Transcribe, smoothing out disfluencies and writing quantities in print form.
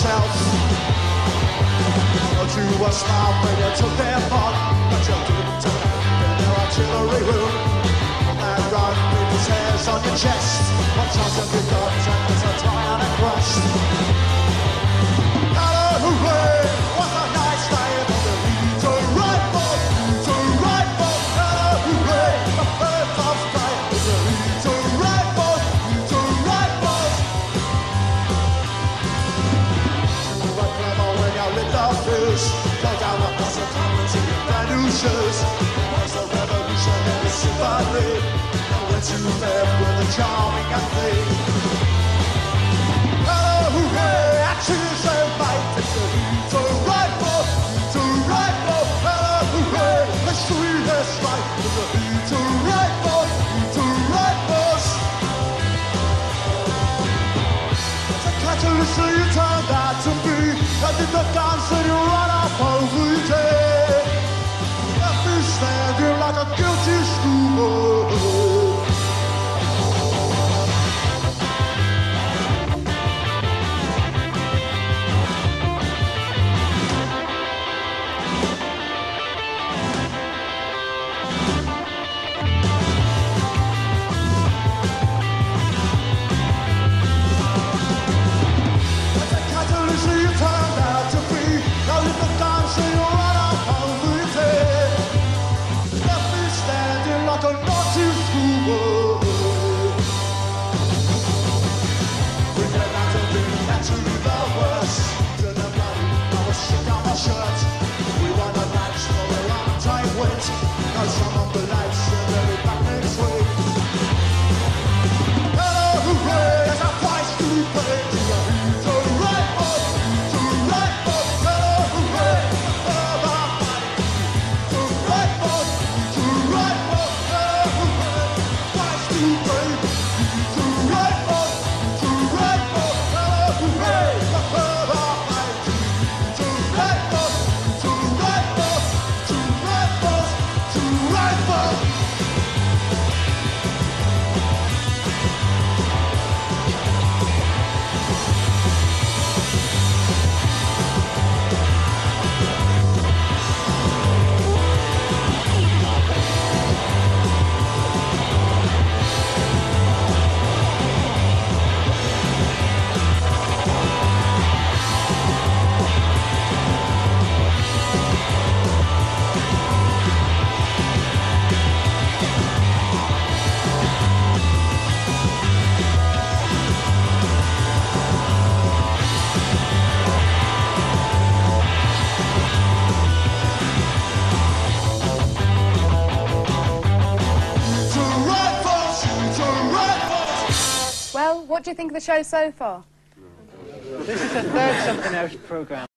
yourself. But you were smart when you took their part, but you didn't turn up in their artillery room. That run with his hairs on your chest. What chance have you got? And there's a tired and crushed. Hello, hooray! What a nice day for the lead to rifle, to rifle. Hello, hooray! The first of day is the lead to rifle, to rifle. You were clever when you lit the fuse. Go down the bus and come into your brand new shoes. It was a revolutionary symphony. You left with a charming athlete. Hello, hooray! I choose a fight. It's the lead to rifle, to rifle. Hello, hooray! The sweetest fight. It's the lead to rifle, to rifles. It's a catalyst you turned out to be. I did the dance and you run off every day. Left me standing like a guilty schoolboy. Well, what do you think of the show so far? This is the third Something Else programme.